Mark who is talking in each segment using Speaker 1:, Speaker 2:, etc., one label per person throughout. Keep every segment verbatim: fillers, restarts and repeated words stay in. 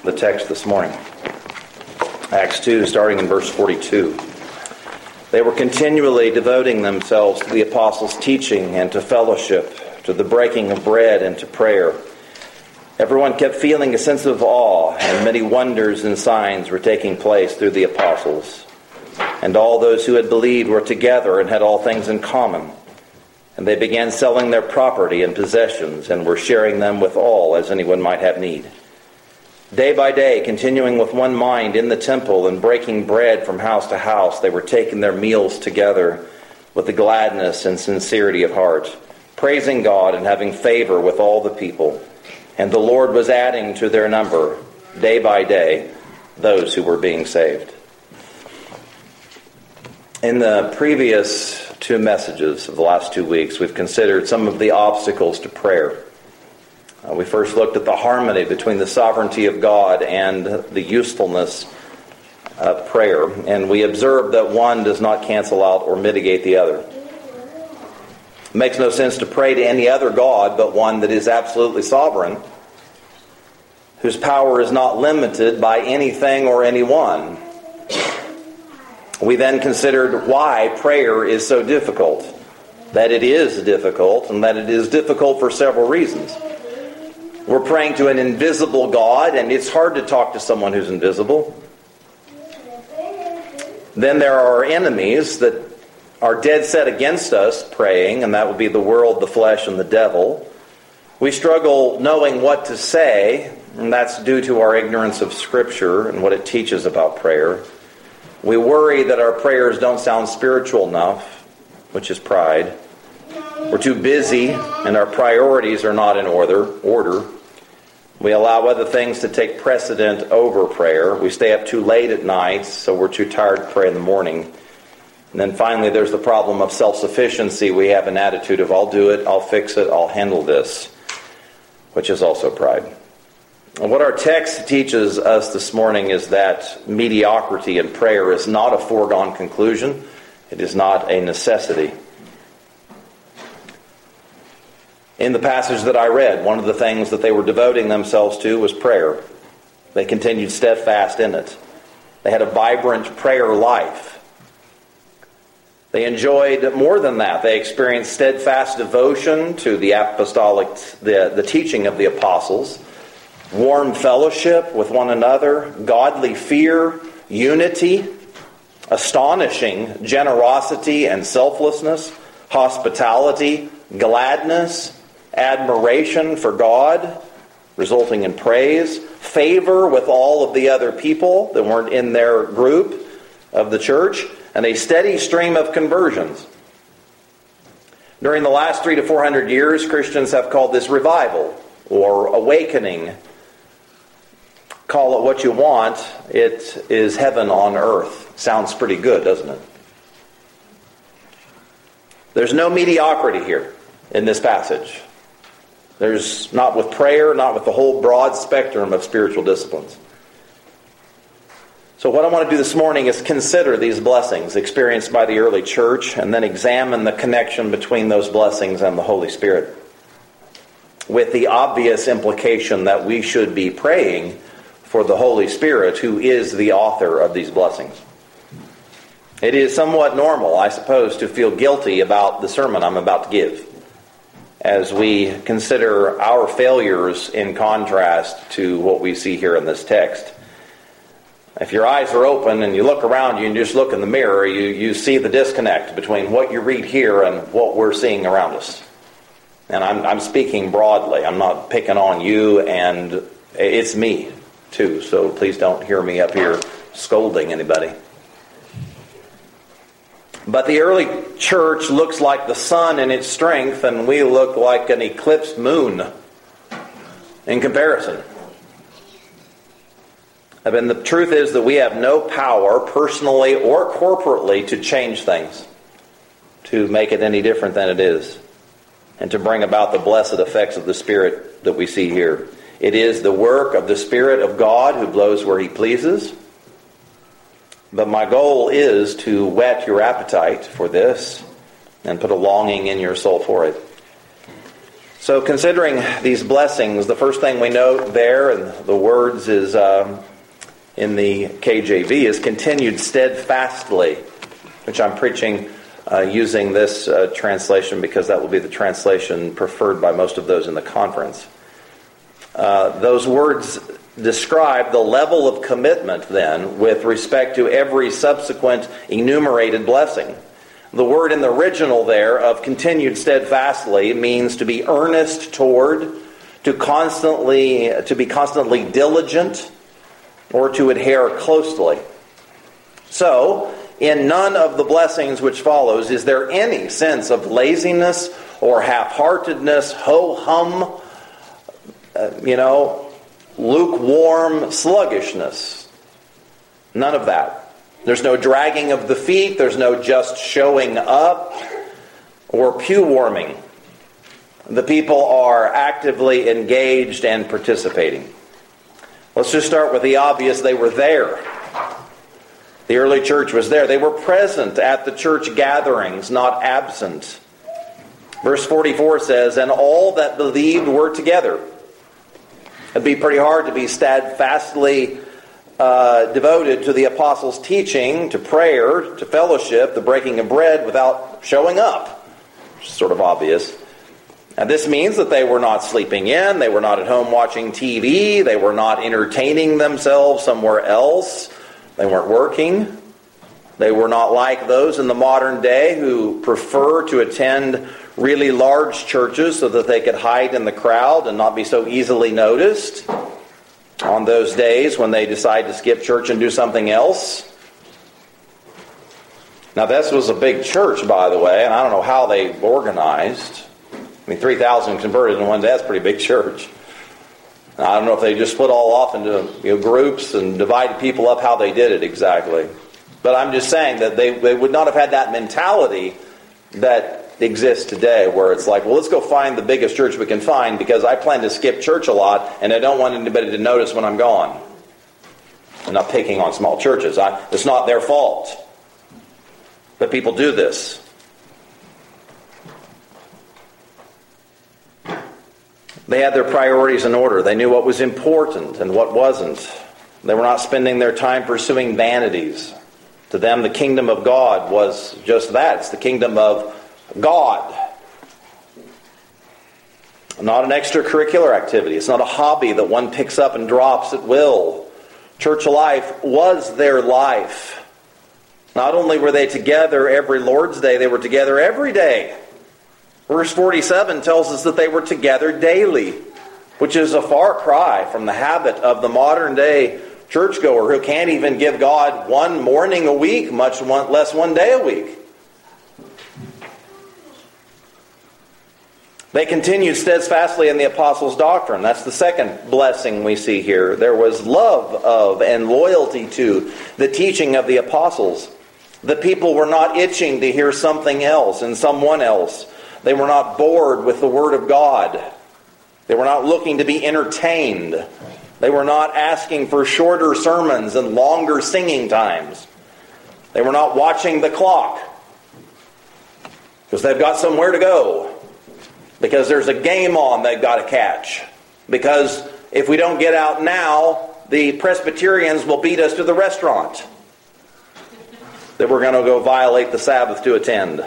Speaker 1: the text this morning. Acts two, starting in verse forty-two. They were continually devoting themselves to the apostles' teaching and to fellowship, to the breaking of bread and to prayer. Everyone kept feeling a sense of awe, and many wonders and signs were taking place through the apostles. And all those who had believed were together and had all things in common. And they began selling their property and possessions and were sharing them with all as anyone might have need. Day by day, continuing with one mind in the temple and breaking bread from house to house, they were taking their meals together with the gladness and sincerity of heart, praising God and having favor with all the people. And the Lord was adding to their number, day by day, those who were being saved. In the previous two messages of the last two weeks, we've considered some of the obstacles to prayer. Uh, we first looked at the harmony between the sovereignty of God and the usefulness of prayer, and we observed that one does not cancel out or mitigate the other. It makes no sense to pray to any other God but one that is absolutely sovereign, whose power is not limited by anything or anyone. We then considered why prayer is so difficult, that it is difficult, and that it is difficult for several reasons. We're praying to an invisible God, and it's hard to talk to someone who's invisible. Then there are our enemies that are dead set against us praying, and that would be the world, the flesh, and the devil. We struggle knowing what to say, and that's due to our ignorance of Scripture and what it teaches about prayer. We worry that our prayers don't sound spiritual enough, which is pride. We're too busy, and our priorities are not in order. order. We allow other things to take precedent over prayer. We stay up too late at night, so we're too tired to pray in the morning. And then finally, there's the problem of self-sufficiency. We have an attitude of, I'll do it, I'll fix it, I'll handle this, which is also pride. And what our text teaches us this morning is that mediocrity in prayer is not a foregone conclusion. It is not a necessity. In the passage that I read, one of the things that they were devoting themselves to was prayer. They continued steadfast in it. They had a vibrant prayer life. They enjoyed more than that. They experienced steadfast devotion to the apostolic, the, the teaching of the apostles, warm fellowship with one another, godly fear, unity, astonishing generosity and selflessness, hospitality, gladness, admiration for God, resulting in praise, favor with all of the other people that weren't in their group of the church, and a steady stream of conversions. During the last three to four hundred years, Christians have called this revival or awakening. Call it what you want. It is heaven on earth. Sounds pretty good, doesn't it? There's no mediocrity here in this passage. There's not with prayer, not with the whole broad spectrum of spiritual disciplines. So what I want to do this morning is consider these blessings experienced by the early church and then examine the connection between those blessings and the Holy Spirit, with the obvious implication that we should be praying for the Holy Spirit, who is the author of these blessings. It is somewhat normal, I suppose, to feel guilty about the sermon I'm about to give, as we consider our failures in contrast to what we see here in this text. If your eyes are open and you look around you and you just look in the mirror, you, you see the disconnect between what you read here and what we're seeing around us. And I'm, I'm speaking broadly. I'm not picking on you, and it's me too, so please don't hear me up here scolding anybody. But the early church looks like the sun in its strength, and we look like an eclipsed moon in comparison. I mean, the truth is that we have no power, personally or corporately, to change things, to make it any different than it is, and to bring about the blessed effects of the Spirit that we see here. It is the work of the Spirit of God who blows where He pleases. But my goal is to whet your appetite for this and put a longing in your soul for it. So considering these blessings, the first thing we note there, and the words is um, in the K J V, is continued steadfastly, which I'm preaching uh, using this uh, translation because that will be the translation preferred by most of those in the conference. Uh, those words describe the level of commitment then with respect to every subsequent enumerated blessing. The word in the original there of continued steadfastly means to be earnest toward, to constantly, to be constantly diligent, or to adhere closely. So, in none of the blessings which follows is there any sense of laziness or half-heartedness, ho-hum, uh, you know, lukewarm sluggishness. None of that. There's no dragging of the feet. There's no just showing up or pew warming. The people are actively engaged and participating. Let's just start with the obvious. They were there. The early church was there. They were present at the church gatherings, not absent. Verse forty-four says, and all that believed were together. It'd be pretty hard to be steadfastly Uh, devoted to the apostles' teaching, to prayer, to fellowship, the breaking of bread without showing up. Sort of obvious. And this means that they were not sleeping in, they were not at home watching T V, they were not entertaining themselves somewhere else, they weren't working. They were not like those in the modern day who prefer to attend really large churches so that they could hide in the crowd and not be so easily noticed on those days when they decide to skip church and do something else. Now this was a big church, by the way, and I don't know how they organized. I mean, three thousand converted in one day, that's a pretty big church. I don't know if they just split all off into you know, groups and divided people up, how they did it exactly. But I'm just saying that they, they would not have had that mentality that exists today, where it's like, well, let's go find the biggest church we can find because I plan to skip church a lot and I don't want anybody to notice when I'm gone. I'm not picking on small churches. I, it's not their fault. But people do this. They had their priorities in order. They knew what was important and what wasn't. They were not spending their time pursuing vanities. To them, the kingdom of God was just that. It's the kingdom of God. Not an extracurricular activity. It's not a hobby that one picks up and drops at will. Church life was their life. Not only were they together every Lord's Day, they were together every day. Verse forty-seven tells us that they were together daily, which is a far cry from the habit of the modern day churchgoer who can't even give God one morning a week, much less one day a week. They continued steadfastly in the apostles' doctrine. That's the second blessing we see here. There was love of and loyalty to the teaching of the apostles. The people were not itching to hear something else and someone else. They were not bored with the Word of God. They were not looking to be entertained. They were not asking for shorter sermons and longer singing times. They were not watching the clock because they've got somewhere to go. Because there's a game on they've got to catch. Because if we don't get out now, the Presbyterians will beat us to the restaurant that we're going to go violate the Sabbath to attend.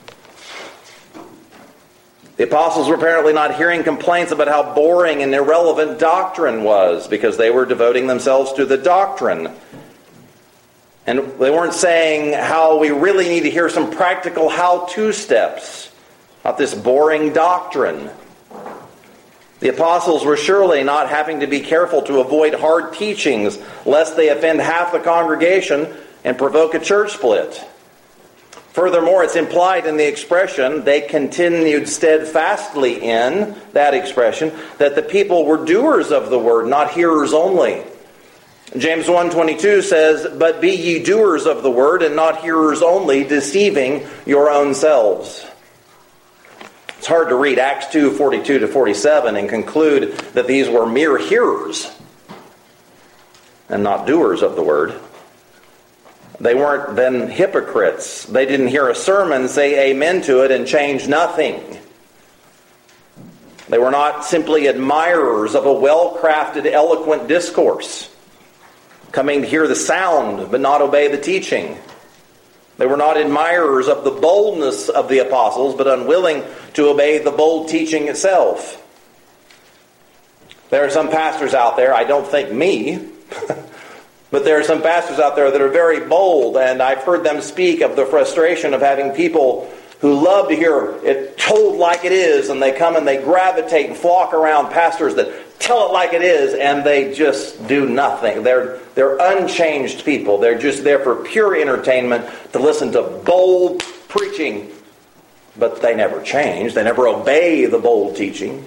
Speaker 1: The apostles were apparently not hearing complaints about how boring and irrelevant doctrine was, because they were devoting themselves to the doctrine. And they weren't saying how we really need to hear some practical how-to steps. Not this boring doctrine. The apostles were surely not having to be careful to avoid hard teachings, lest they offend half the congregation and provoke a church split. Furthermore, it's implied in the expression, they continued steadfastly in, that expression, that the people were doers of the word, not hearers only. James one twenty-two says, but be ye doers of the word, and not hearers only, deceiving your own selves. It's hard to read Acts two forty-two to forty-seven and conclude that these were mere hearers and not doers of the word. They weren't then hypocrites. They didn't hear a sermon, say amen to it, and change nothing. They were not simply admirers of a well-crafted, eloquent discourse, coming to hear the sound but not obey the teaching. They were not admirers of the boldness of the apostles, but unwilling to obey the bold teaching itself. There are some pastors out there, I don't think me, but there are some pastors out there that are very bold, and I've heard them speak of the frustration of having people who love to hear it told like it is, and they come and they gravitate and flock around pastors that tell it like it is, and they just do nothing. They're, they're unchanged people. They're just there for pure entertainment, to listen to bold preaching, but they never change. They never obey the bold teaching.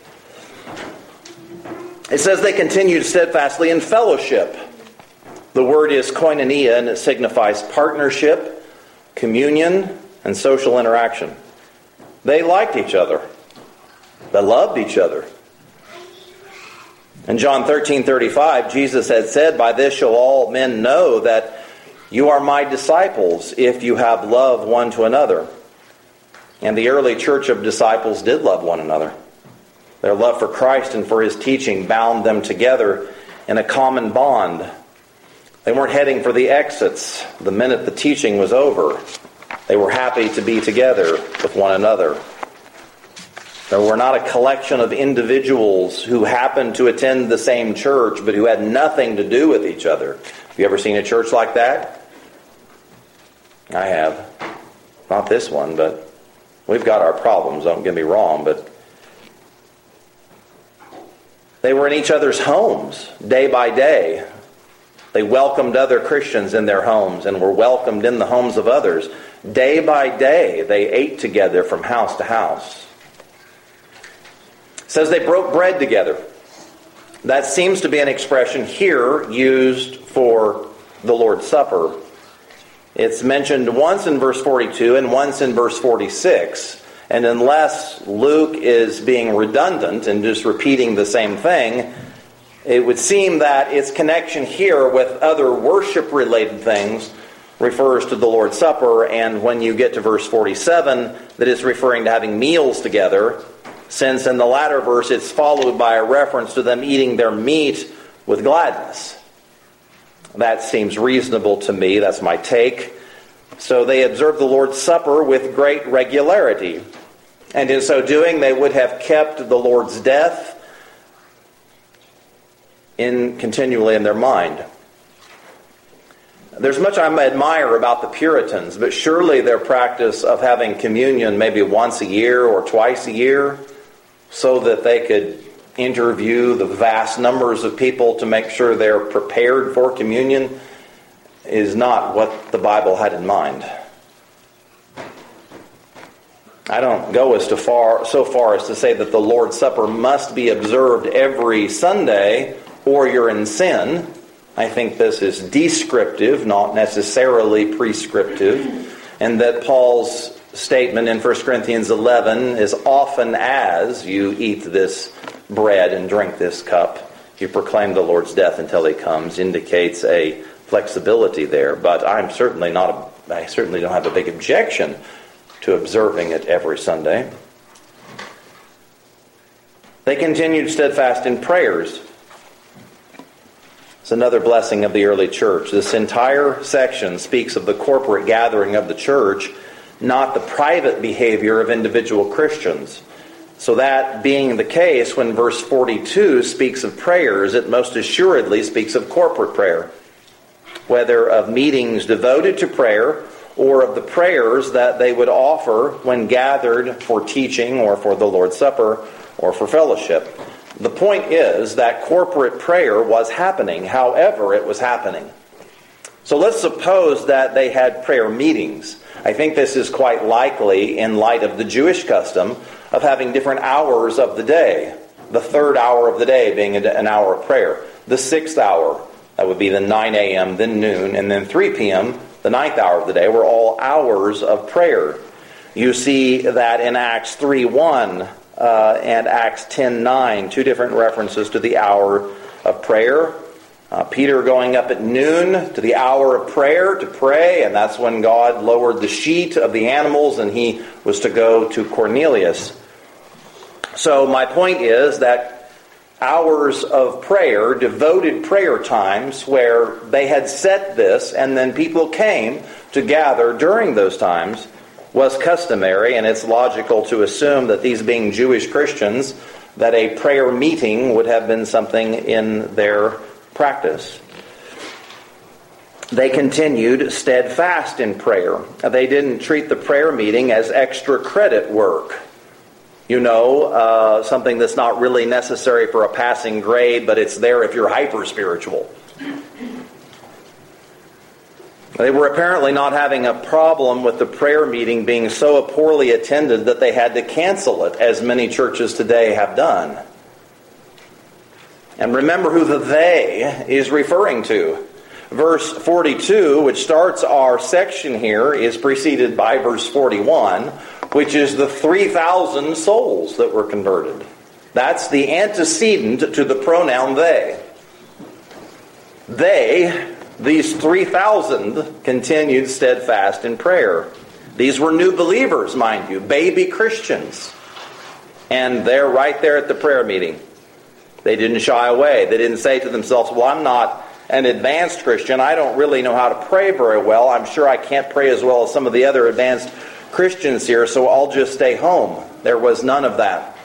Speaker 1: It says they continued steadfastly in fellowship. The word is koinonia, and it signifies partnership, communion, and social interaction. They liked each other. They loved each other. In John thirteen thirty-five, Jesus had said, "By this shall all men know that you are my disciples, if you have love one to another." And the early church of disciples did love one another. Their love for Christ and for His teaching bound them together in a common bond. They weren't heading for the exits the minute the teaching was over. They were happy to be together with one another. They were not a collection of individuals who happened to attend the same church, but who had nothing to do with each other. Have you ever seen a church like that? I have. Not this one, but we've got our problems, don't get me wrong, but they were in each other's homes day by day. They welcomed other Christians in their homes and were welcomed in the homes of others. Day by day, they ate together from house to house. It says they broke bread together. That seems to be an expression here used for the Lord's Supper. It's mentioned once in verse forty-two and once in verse forty-six. And unless Luke is being redundant and just repeating the same thing, it would seem that its connection here with other worship-related things refers to the Lord's Supper, and when you get to verse forty-seven, that is referring to having meals together, since in the latter verse it's followed by a reference to them eating their meat with gladness. That seems reasonable to me. That's my take. So they observed the Lord's Supper with great regularity. And in so doing, they would have kept the Lord's death in continually in their mind. There's much I admire about the Puritans, but surely their practice of having communion maybe once a year or twice a year so that they could interview the vast numbers of people to make sure they're prepared for communion is not what the Bible had in mind. I don't go as to far, so far as to say that the Lord's Supper must be observed every Sunday or you're in sin. I think this is descriptive, not necessarily prescriptive, and that Paul's statement in First Corinthians eleven is often as you eat this bread and drink this cup, you proclaim the Lord's death until He comes, indicates a flexibility there. But I'm certainly not, a, I certainly don't have a big objection to observing it every Sunday. They continued steadfast in prayers. It's another blessing of the early church. This entire section speaks of the corporate gathering of the church, not the private behavior of individual Christians. So that being the case, when verse forty-two speaks of prayers, it most assuredly speaks of corporate prayer, whether of meetings devoted to prayer or of the prayers that they would offer when gathered for teaching or for the Lord's Supper or for fellowship. The point is that corporate prayer was happening, however it was happening. So let's suppose that they had prayer meetings. I think this is quite likely in light of the Jewish custom of having different hours of the day. The third hour of the day being an hour of prayer. The sixth hour, that would be the nine a.m., then noon, and then three p.m., the ninth hour of the day, were all hours of prayer. You see that in Acts three one uh, and Acts ten nine, two different references to the hour of prayer. Uh, Peter going up at noon to the hour of prayer to pray, and that's when God lowered the sheet of the animals and he was to go to Cornelius. So my point is that hours of prayer, devoted prayer times, where they had set this and then people came to gather during those times, was customary, and it's logical to assume that these being Jewish Christians, that a prayer meeting would have been something in their practice. They continued steadfast in prayer. They didn't treat the prayer meeting as extra credit work. You know, uh, something that's not really necessary for a passing grade, but it's there if you're hyper-spiritual. They were apparently not having a problem with the prayer meeting being so poorly attended that they had to cancel it, as many churches today have done. And remember who the they is referring to. Verse forty-two, which starts our section here, is preceded by verse forty-one, which is the three thousand souls that were converted. That's the antecedent to the pronoun they. They, these three thousand, continued steadfast in prayer. These were new believers, mind you, baby Christians. And they're right there at the prayer meeting. They didn't shy away. They didn't say to themselves, well, I'm not an advanced Christian. I don't really know how to pray very well. I'm sure I can't pray as well as some of the other advanced Christians here, so I'll just stay home. There was none of that.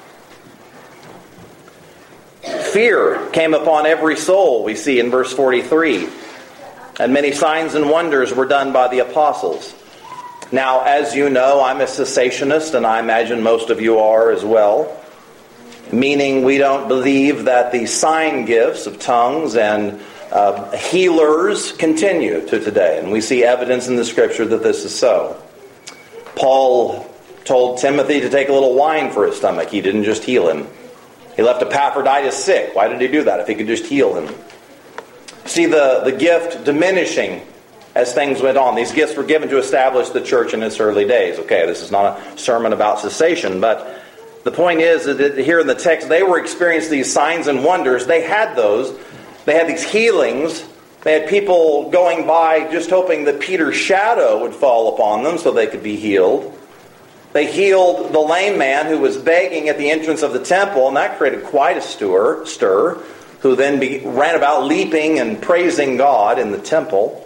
Speaker 1: Fear came upon every soul, we see in verse forty-three. And many signs and wonders were done by the apostles. Now, as you know, I'm a cessationist, and I imagine most of you are as well. Meaning we don't believe that the sign gifts of tongues and uh, healers continue to today. And we see evidence in the Scripture that this is so. Paul told Timothy to take a little wine for his stomach. He didn't just heal him. He left Epaphroditus sick. Why did he do that if he could just heal him? See the, the gift diminishing as things went on. These gifts were given to establish the church in its early days. Okay, this is not a sermon about cessation, but the point is that here in the text, they were experiencing these signs and wonders. They had those. They had these healings. They had people going by just hoping that Peter's shadow would fall upon them so they could be healed. They healed the lame man who was begging at the entrance of the temple, and that created quite a stir, stir who then be, ran about leaping and praising God in the temple.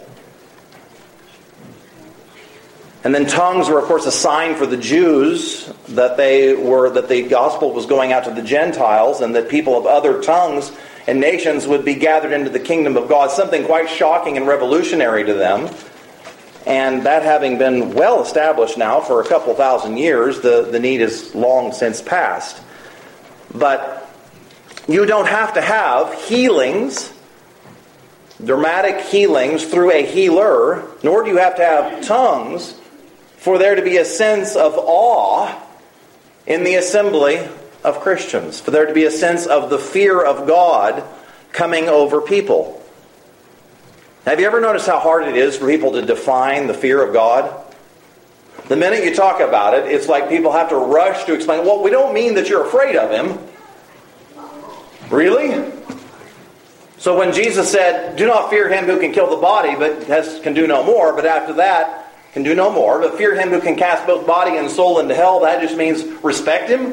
Speaker 1: And then tongues were, of course, a sign for the Jews that they were that the gospel was going out to the Gentiles, and that people of other tongues and nations would be gathered into the kingdom of God. Something quite shocking and revolutionary to them. And that having been well established now for a couple thousand years, the, the need is long since passed. But you don't have to have healings, dramatic healings through a healer, nor do you have to have tongues for there to be a sense of awe in the assembly of Christians, for there to be a sense of the fear of God coming over people. Have you ever noticed how hard it is for people to define the fear of God? The minute you talk about it, it's like people have to rush to explain, well, we don't mean that you're afraid of Him. Really? So when Jesus said, do not fear him who can kill the body, but has, can do no more, but after that, can do no more, but fear him who can cast both body and soul into hell, that just means respect him?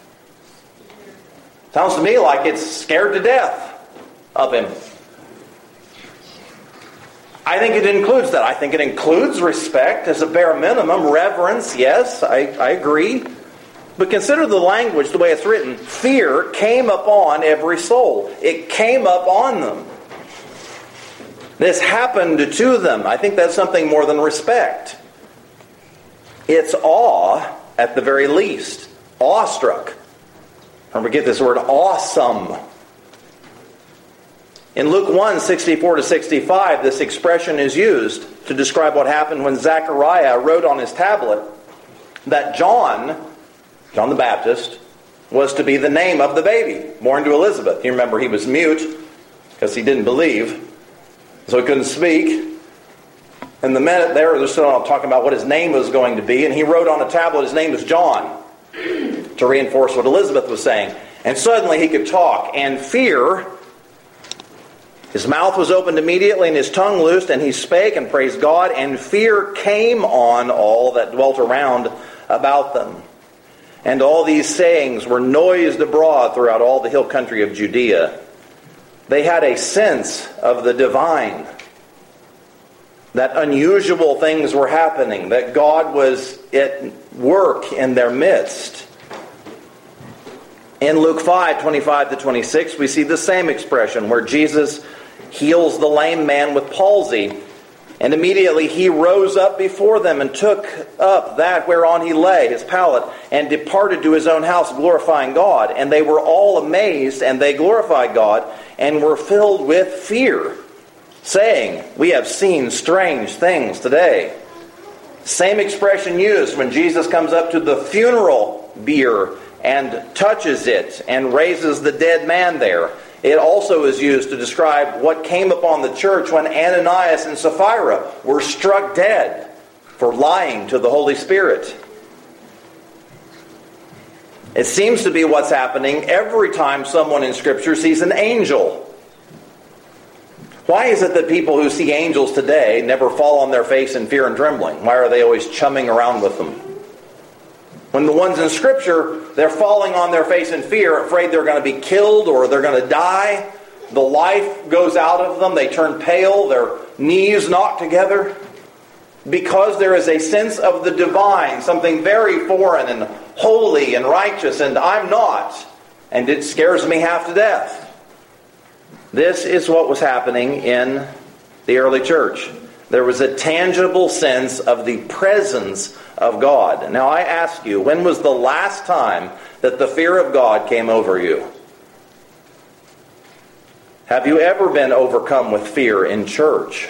Speaker 1: Sounds to me like it's scared to death of him. I think it includes that. I think it includes respect as a bare minimum. Reverence, yes, I, I agree. But consider the language, the way it's written. Fear came upon every soul. It came up on them. This happened to them. I think that's something more than respect. It's awe at the very least. Awestruck. Remember, get this word, awesome. In Luke one, sixty-four to sixty-five, this expression is used to describe what happened when Zechariah wrote on his tablet that John, John the Baptist, was to be the name of the baby born to Elizabeth. You remember he was mute because he didn't believe, so he couldn't speak. And the minute there, they're still talking about what his name was going to be, and he wrote on a tablet, his name was John, to reinforce what Elizabeth was saying. And suddenly he could talk, and fear, his mouth was opened immediately and his tongue loosed, and he spake and praised God, and fear came on all that dwelt around about them. And all these sayings were noised abroad throughout all the hill country of Judea. They had a sense of the divine, that unusual things were happening, that God was at work in their midst. In Luke five, twenty-five to twenty-six, we see the same expression where Jesus heals the lame man with palsy. And immediately he rose up before them and took up that whereon he lay, his pallet, and departed to his own house, glorifying God. And they were all amazed, and they glorified God, and were filled with fear, saying, we have seen strange things today. Same expression used when Jesus comes up to the funeral bier and touches it and raises the dead man there. It also is used to describe what came upon the church when Ananias and Sapphira were struck dead for lying to the Holy Spirit. It seems to be what's happening every time someone in Scripture sees an angel. Why is it that people who see angels today never fall on their face in fear and trembling? Why are they always chumming around with them? When the ones in Scripture, they're falling on their face in fear, afraid they're going to be killed or they're going to die. The life goes out of them. They turn pale. Their knees knock together. Because there is a sense of the divine, something very foreign and holy and righteous, and I'm not. And it scares me half to death. This is what was happening in the early church. There was a tangible sense of the presence of God. Now I ask you, when was the last time that the fear of God came over you? Have you ever been overcome with fear in church?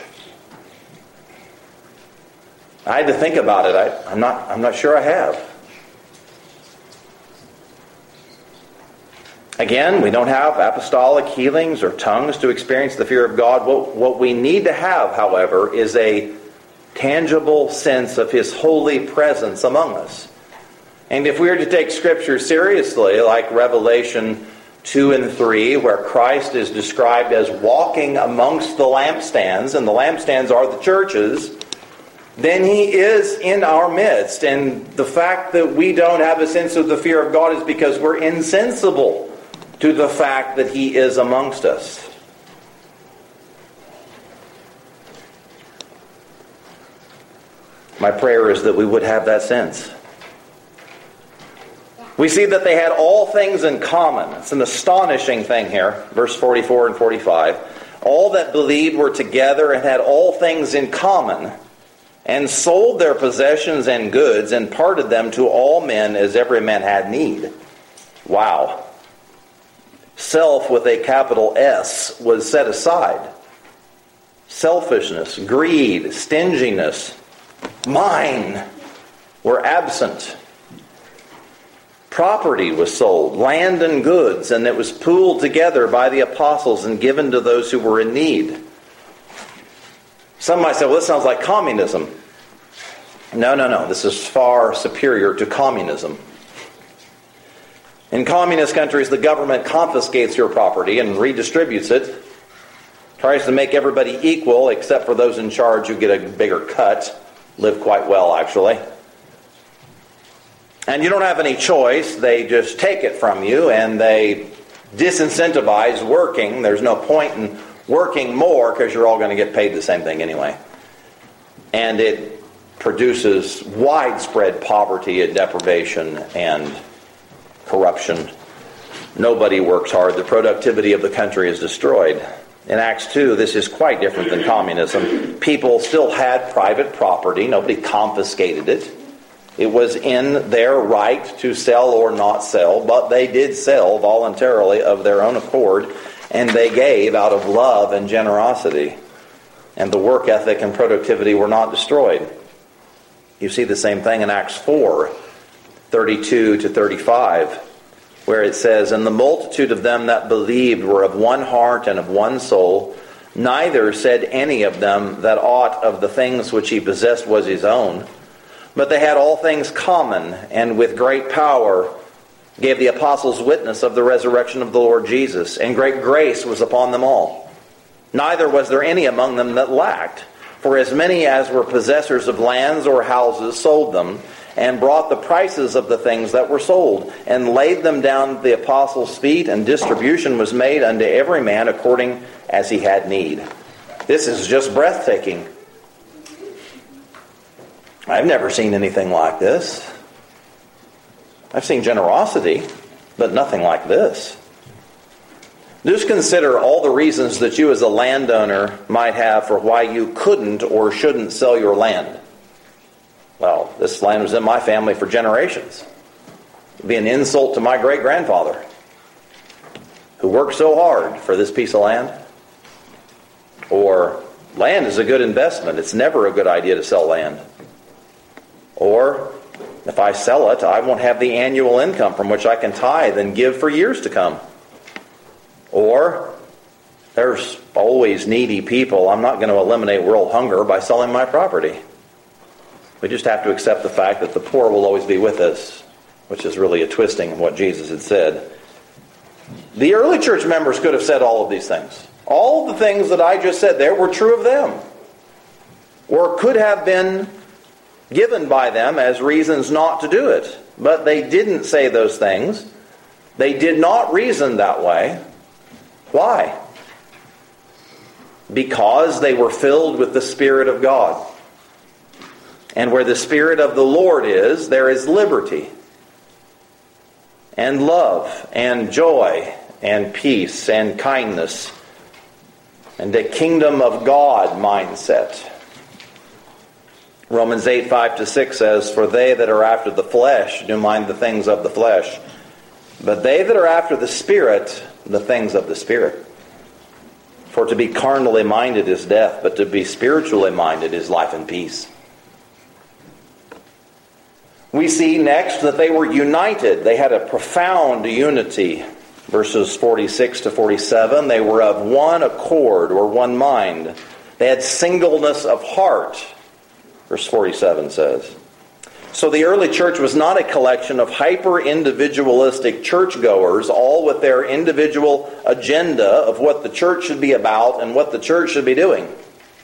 Speaker 1: I had to think about it. I, I'm not, I'm not sure I have. Again, we don't have apostolic healings or tongues to experience the fear of God. What, what we need to have, however, is a tangible sense of His holy presence among us. And if we are to take Scripture seriously, like Revelation two and three, where Christ is described as walking amongst the lampstands, and the lampstands are the churches, then He is in our midst. And the fact that we don't have a sense of the fear of God is because we're insensible to the fact that He is amongst us. My prayer is that we would have that sense. We see that they had all things in common. It's an astonishing thing here, verse forty-four and forty-five. All that believed were together and had all things in common, and sold their possessions and goods, and parted them to all men as every man had need. Wow. Self with a capital S was set aside. Selfishness, greed, stinginess, mine were absent. Property was sold, land and goods, and it was pooled together by the apostles and given to those who were in need. Some might say, well, this sounds like communism. No, no, no. This is far superior to communism. In communist countries, the government confiscates your property and redistributes it. Tries to make everybody equal, except for those in charge who get a bigger cut. Live quite well, actually. And you don't have any choice. They just take it from you, and they disincentivize working. There's no point in working more because you're all going to get paid the same thing anyway. And it produces widespread poverty and deprivation and corruption. Nobody works hard. The productivity of the country is destroyed. In Acts two, this is quite different than communism. People still had private property. Nobody confiscated it. It was in their right to sell or not sell, but they did sell voluntarily of their own accord, and they gave out of love and generosity. And the work ethic and productivity were not destroyed. You see the same thing in Acts four, thirty-two to thirty-five, where it says, and the multitude of them that believed were of one heart and of one soul. Neither said any of them that aught of the things which he possessed was his own. But they had all things common, and with great power gave the apostles witness of the resurrection of the Lord Jesus, and great grace was upon them all. Neither was there any among them that lacked, for as many as were possessors of lands or houses sold them, and brought the prices of the things that were sold, and laid them down at the apostles' feet, and distribution was made unto every man according as he had need. This is just breathtaking. I've never seen anything like this. I've seen generosity, but nothing like this. Just consider all the reasons that you as a landowner might have for why you couldn't or shouldn't sell your land. Well, this land was in my family for generations. It would be an insult to my great-grandfather, who worked so hard for this piece of land. Or, land is a good investment. It's never a good idea to sell land. Or, if I sell it, I won't have the annual income from which I can tithe and give for years to come. Or, there's always needy people. I'm not going to eliminate world hunger by selling my property. We just have to accept the fact that the poor will always be with us, which is really a twisting of what Jesus had said. The early church members could have said all of these things. All the things that I just said there were true of them, or could have been given by them as reasons not to do it. But they didn't say those things. They did not reason that way. Why? Because they were filled with the Spirit of God. And where the Spirit of the Lord is, there is liberty, and love, and joy, and peace, and kindness, and a kingdom of God mindset. Romans eight, five to six says, "For they that are after the flesh do mind the things of the flesh, but they that are after the Spirit, the things of the Spirit. For to be carnally minded is death, but to be spiritually minded is life and peace." We see next that they were united. They had a profound unity. Verses forty-six to forty-seven, they were of one accord or one mind. They had singleness of heart, verse forty-seven says. So the early church was not a collection of hyper-individualistic churchgoers, all with their individual agenda of what the church should be about and what the church should be doing.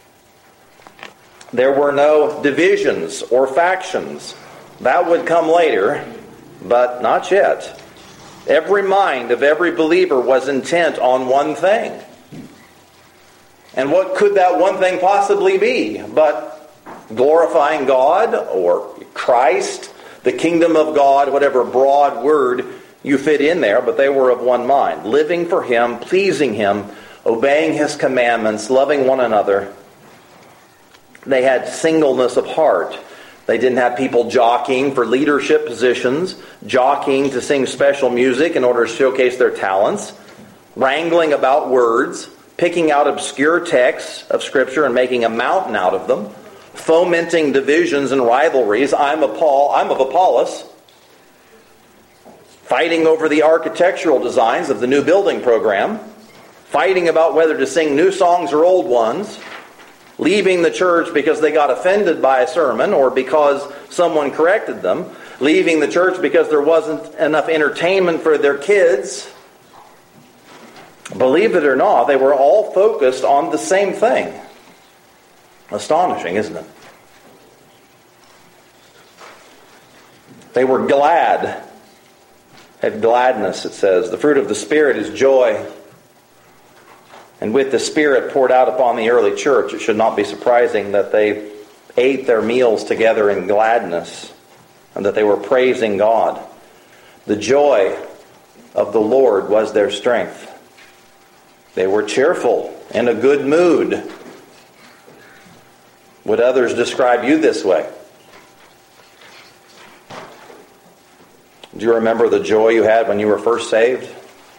Speaker 1: There were no divisions or factions. That would come later, but not yet. Every mind of every believer was intent on one thing. And what could that one thing possibly be but glorifying God or Christ, the kingdom of God, whatever broad word you fit in there, but they were of one mind, living for Him, pleasing Him, obeying His commandments, loving one another. They had singleness of heart. They didn't have people jockeying for leadership positions, jockeying to sing special music in order to showcase their talents, wrangling about words, picking out obscure texts of Scripture and making a mountain out of them, fomenting divisions and rivalries. I'm of Paul, I'm of Apollos. Fighting over the architectural designs of the new building program. Fighting about whether to sing new songs or old ones. Leaving the church because they got offended by a sermon or because someone corrected them. Leaving the church because there wasn't enough entertainment for their kids. Believe it or not, they were all focused on the same thing. Astonishing, isn't it? They were glad. Had gladness, it says. The fruit of the Spirit is joy. And with the Spirit poured out upon the early church, it should not be surprising that they ate their meals together in gladness and that they were praising God. The joy of the Lord was their strength. They were cheerful, in a good mood. Would others describe you this way? Do you remember the joy you had when you were first saved?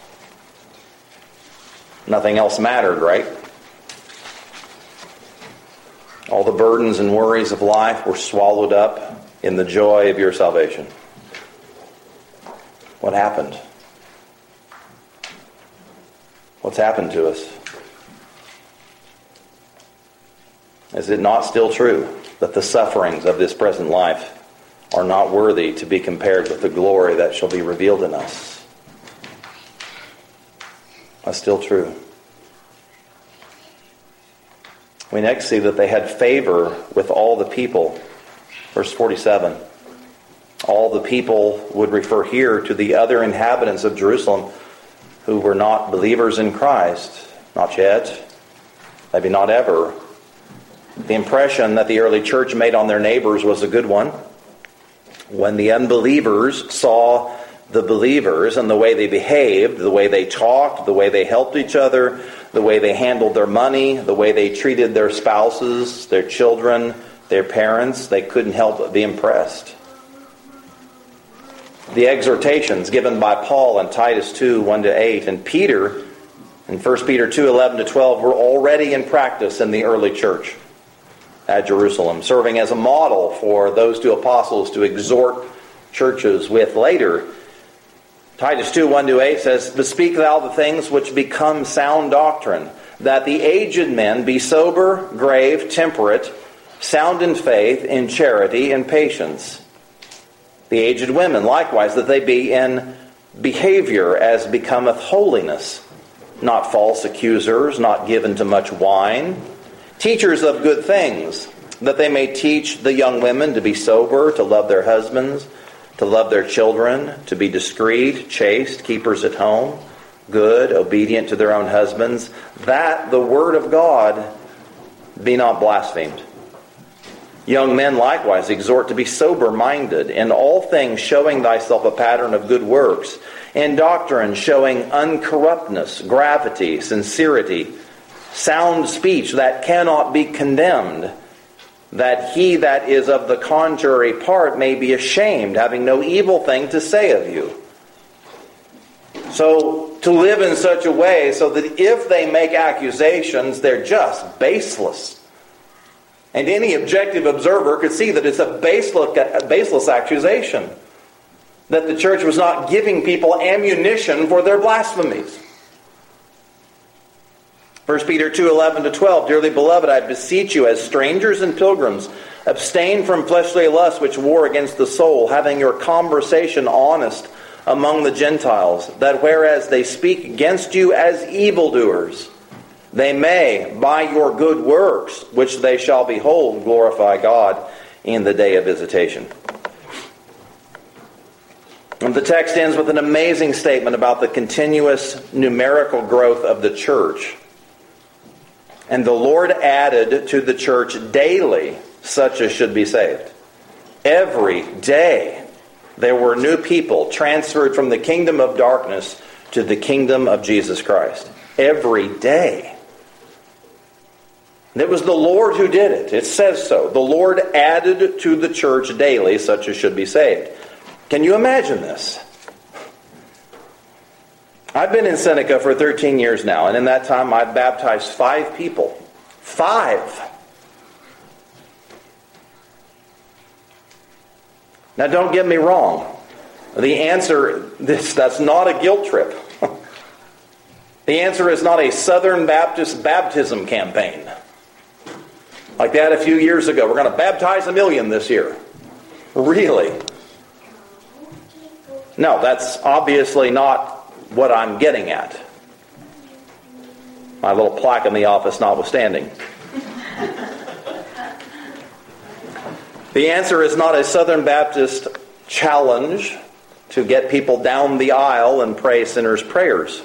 Speaker 1: Nothing else mattered, right? All the burdens and worries of life were swallowed up in the joy of your salvation. What happened? What's happened to us? Is it not still true that the sufferings of this present life are not worthy to be compared with the glory that shall be revealed in us? That's still true. We next see that they had favor with all the people. Verse forty-seven. All the people would refer here to the other inhabitants of Jerusalem who were not believers in Christ. Not yet. Maybe not ever. The impression that the early church made on their neighbors was a good one. When the unbelievers saw the believers and the way they behaved, the way they talked, the way they helped each other, the way they handled their money, the way they treated their spouses, their children, their parents, they couldn't help but be impressed. The exhortations given by Paul in Titus two, one to eight, and Peter in First Peter two, eleven to twelve were already in practice in the early church at Jerusalem, serving as a model for those two apostles to exhort churches with later. Titus two, one to eight says, "But speak thou the things which become sound doctrine, that the aged men be sober, grave, temperate, sound in faith, in charity, and patience. The aged women likewise, that they be in behavior as becometh holiness, not false accusers, not given to much wine, teachers of good things, that they may teach the young women to be sober, to love their husbands, to love their children, to be discreet, chaste, keepers at home, good, obedient to their own husbands, that the word of God be not blasphemed. Young men likewise exhort to be sober-minded, in all things showing thyself a pattern of good works, in doctrine showing uncorruptness, gravity, sincerity, sound speech that cannot be condemned, that he that is of the contrary part may be ashamed, having no evil thing to say of you." So, to live in such a way so that if they make accusations, they're just baseless. And any objective observer could see that it's a baseless, baseless accusation. That the church was not giving people ammunition for their blasphemies. First Peter two, eleven to twelve, "Dearly beloved, I beseech you as strangers and pilgrims, abstain from fleshly lusts which war against the soul, having your conversation honest among the Gentiles, that whereas they speak against you as evildoers, they may, by your good works, which they shall behold, glorify God in the day of visitation." And the text ends with an amazing statement about the continuous numerical growth of the church. "And the Lord added to the church daily such as should be saved." Every day there were new people transferred from the kingdom of darkness to the kingdom of Jesus Christ. Every day. And it was the Lord who did it. It says so. The Lord added to the church daily such as should be saved. Can you imagine this? I've been in Seneca for thirteen years now, and in that time I've baptized five people. Five! Now don't get me wrong. The answer, this that's not a guilt trip. The answer is not a Southern Baptist baptism campaign. Like that a few years ago. We're going to baptize a million this year. Really? No, that's obviously not what I'm getting at. My little plaque in the office notwithstanding. The answer is not a Southern Baptist challenge to get people down the aisle and pray sinners' prayers.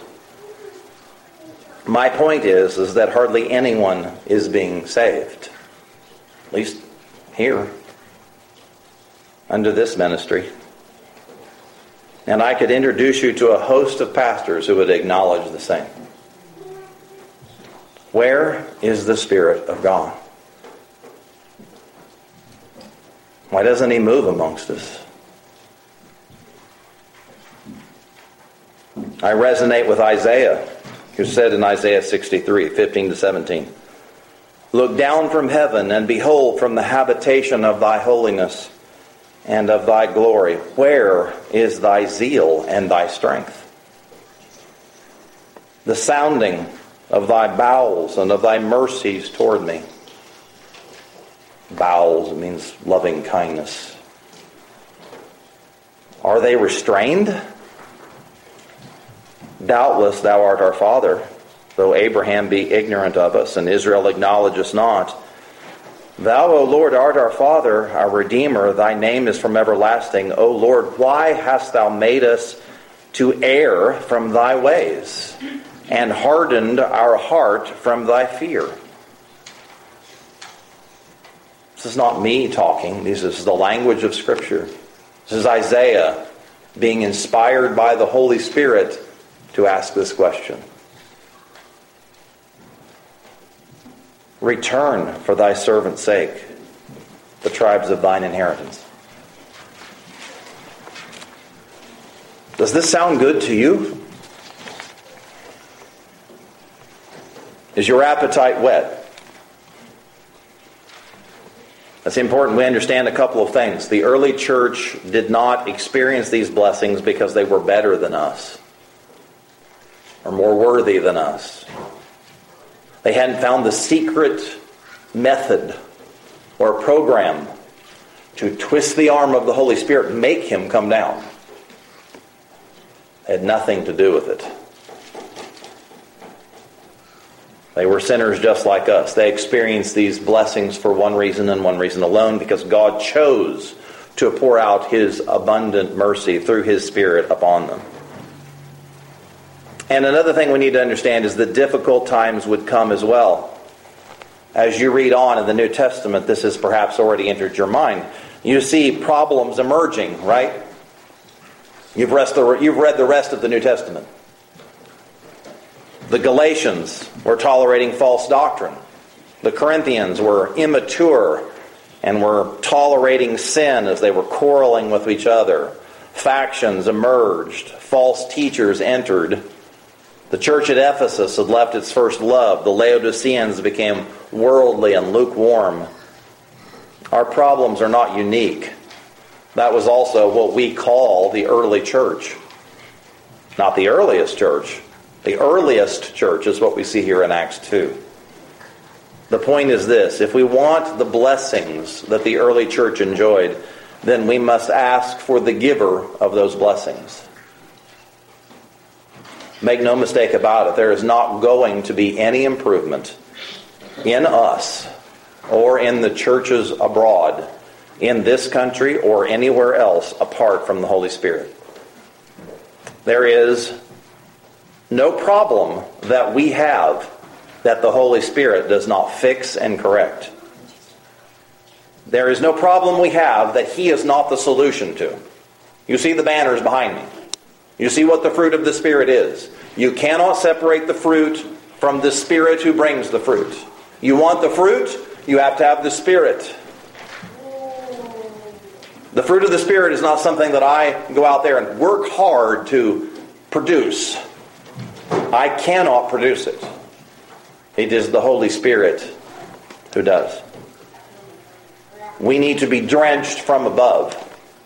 Speaker 1: My point is, is that hardly anyone is being saved. At least here, under this ministry. And I could introduce you to a host of pastors who would acknowledge the same. Where is the Spirit of God? Why doesn't He move amongst us? I resonate with Isaiah, who said in Isaiah sixty-three, fifteen to seventeen, "Look down from heaven and behold from the habitation of thy holiness and of thy glory. Where is thy zeal and thy strength? The sounding of thy bowels and of thy mercies toward me." Bowels means loving kindness. Are they restrained? "Doubtless thou art our father, though Abraham be ignorant of us, and Israel acknowledge us not. Thou, O Lord, art our Father, our Redeemer. Thy name is from everlasting. O Lord, why hast thou made us to err from thy ways, and hardened our heart from thy fear? This is not me talking. This is the language of Scripture. This is Isaiah being inspired by the Holy Spirit to ask this question. Return for thy servant's sake the tribes of thine inheritance. Does this sound good to you? Is your appetite whet? It's important we understand a couple of things. The early church did not experience these blessings because they were better than us or more worthy than us. They hadn't found the secret method or program to twist the arm of the Holy Spirit and make him come down. It had nothing to do with it. They were sinners just like us. They experienced these blessings for one reason and one reason alone, because God chose to pour out his abundant mercy through his Spirit upon them. And another thing we need to understand is that difficult times would come as well. As you read on in the New Testament, this has perhaps already entered your mind. You see problems emerging, right? You've read the rest of the New Testament. The Galatians were tolerating false doctrine. The Corinthians were immature and were tolerating sin as they were quarreling with each other. Factions emerged. False teachers entered. The church at Ephesus had left its first love. The Laodiceans became worldly and lukewarm. Our problems are not unique. That was also what we call the early church. Not the earliest church. The earliest church is what we see here in Acts two. The point is this: if we want the blessings that the early church enjoyed, then we must ask for the giver of those blessings. Make no mistake about it, there is not going to be any improvement in us or in the churches abroad, in this country or anywhere else, apart from the Holy Spirit. There is no problem that we have that the Holy Spirit does not fix and correct. There is no problem we have that he is not the solution to. You see the banners behind me. You see what the fruit of the Spirit is. You cannot separate the fruit from the Spirit who brings the fruit. You want the fruit, you have to have the Spirit. The fruit of the Spirit is not something that I go out there and work hard to produce. I cannot produce it. It is the Holy Spirit who does. We need to be drenched from above.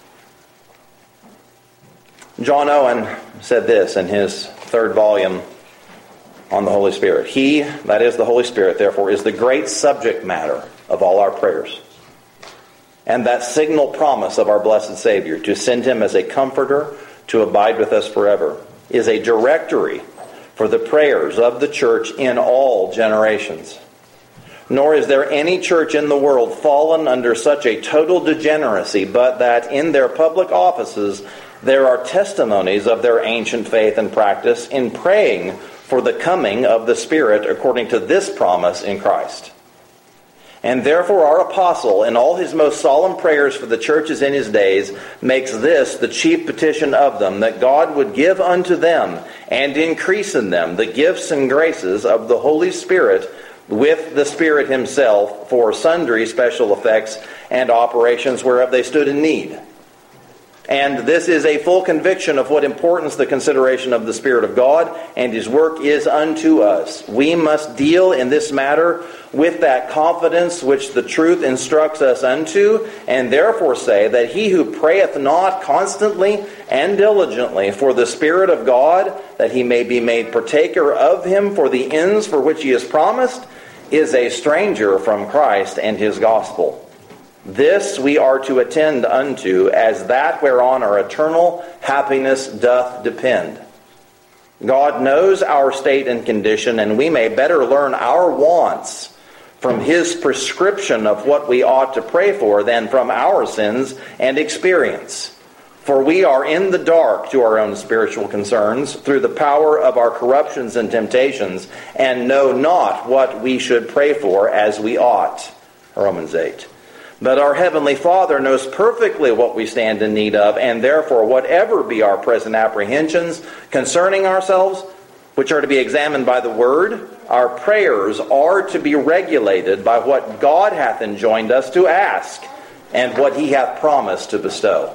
Speaker 1: John Owen said this in his third volume on the Holy Spirit. He, that is the Holy Spirit, therefore, is the great subject matter of all our prayers. And that signal promise of our blessed Savior to send him as a comforter to abide with us forever is a directory for the prayers of the church in all generations. Nor is there any church in the world fallen under such a total degeneracy, but that in their public offices there are testimonies of their ancient faith and practice in praying for the coming of the Spirit according to this promise in Christ. And therefore our apostle, in all his most solemn prayers for the churches in his days, makes this the chief petition of them, that God would give unto them and increase in them the gifts and graces of the Holy Spirit with the Spirit himself for sundry special effects and operations whereof they stood in need. And this is a full conviction of what importance the consideration of the Spirit of God and his work is unto us. We must deal in this matter with that confidence which the truth instructs us unto, and therefore say that he who prayeth not constantly and diligently for the Spirit of God, that he may be made partaker of him for the ends for which he is promised, is a stranger from Christ and his gospel. This we are to attend unto as that whereon our eternal happiness doth depend. God knows our state and condition, and we may better learn our wants from His prescription of what we ought to pray for than from our sins and experience. For we are in the dark to our own spiritual concerns through the power of our corruptions and temptations, and know not what we should pray for as we ought. Romans eight. But our Heavenly Father knows perfectly what we stand in need of, and therefore whatever be our present apprehensions concerning ourselves, which are to be examined by the Word, our prayers are to be regulated by what God hath enjoined us to ask, and what He hath promised to bestow.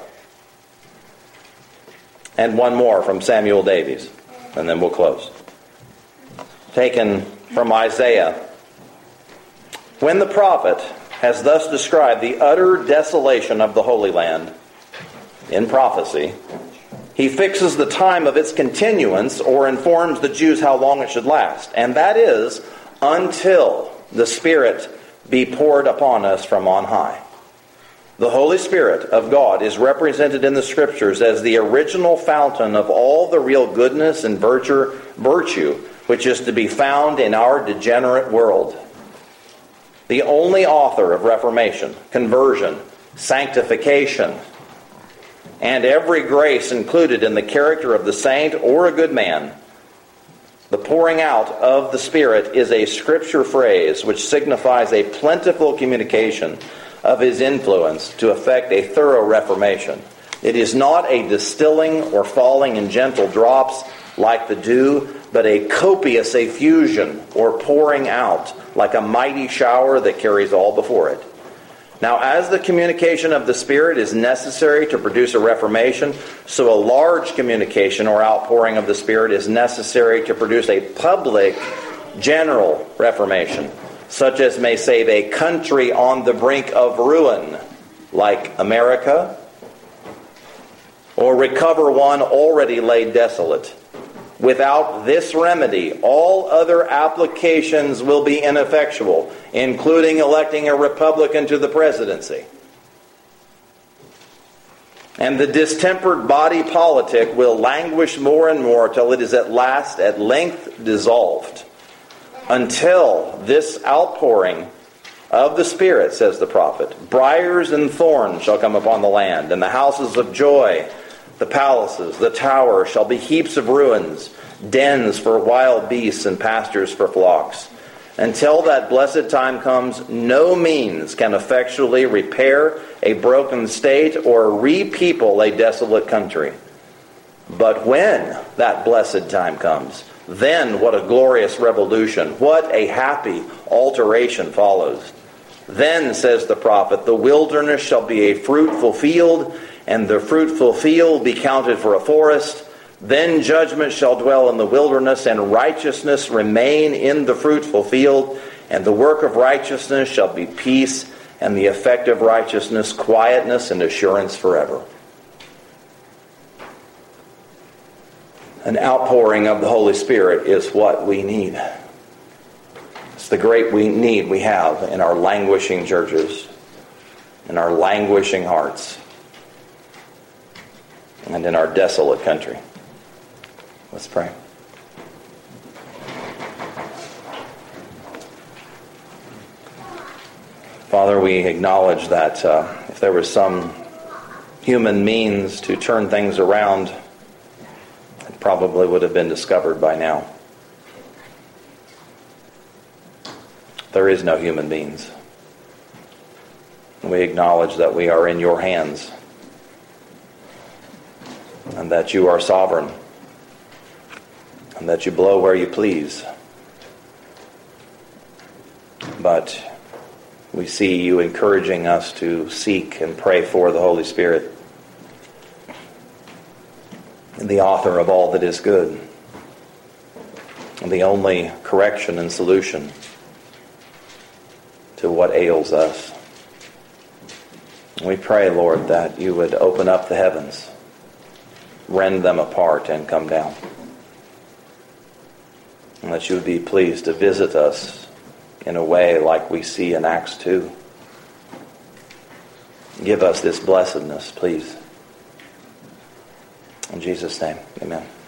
Speaker 1: And one more from Samuel Davies, and then we'll close. Taken from Isaiah. When the prophet has thus described the utter desolation of the Holy Land in prophecy, he fixes the time of its continuance, or informs the Jews how long it should last. And that is, until the Spirit be poured upon us from on high. The Holy Spirit of God is represented in the Scriptures as the original fountain of all the real goodness and virtue, virtue which is to be found in our degenerate world. The only author of reformation, conversion, sanctification, and every grace included in the character of the saint or a good man. The pouring out of the Spirit is a Scripture phrase which signifies a plentiful communication of His influence to effect a thorough reformation. It is not a distilling or falling in gentle drops like the dew, but a copious effusion or pouring out like a mighty shower that carries all before it. Now, as the communication of the Spirit is necessary to produce a reformation, so a large communication or outpouring of the Spirit is necessary to produce a public, general reformation, such as may save a country on the brink of ruin, like America, or recover one already laid desolate. Without this remedy, all other applications will be ineffectual, including electing a Republican to the presidency. And the distempered body politic will languish more and more till it is at last, at length, dissolved. Until this outpouring of the Spirit, says the prophet, briars and thorns shall come upon the land, and the houses of joy, the palaces, the tower shall be heaps of ruins, dens for wild beasts and pastures for flocks. Until that blessed time comes, no means can effectually repair a broken state or re-people a desolate country. But when that blessed time comes, then what a glorious revolution, what a happy alteration follows. Then, says the prophet, the wilderness shall be a fruitful field, and the fruitful field be counted for a forest. Then judgment shall dwell in the wilderness, and righteousness remain in the fruitful field. And the work of righteousness shall be peace, and the effect of righteousness, quietness and assurance forever. An outpouring of the Holy Spirit is what we need. It's the great we need we have in our languishing churches, in our languishing hearts, and in our desolate country. Let's pray. Father, we acknowledge that uh, if there was some human means to turn things around, it probably would have been discovered by now. There is no human means. We acknowledge that we are in your hands, and that you are sovereign, and that you blow where you please. But we see you encouraging us to seek and pray for the Holy Spirit, the author of all that is good, and the only correction and solution to what ails us. We pray, Lord, that you would open up the heavens, rend them apart, and come down. And that you would be pleased to visit us in a way like we see in Acts two. Give us this blessedness, please. In Jesus' name, amen.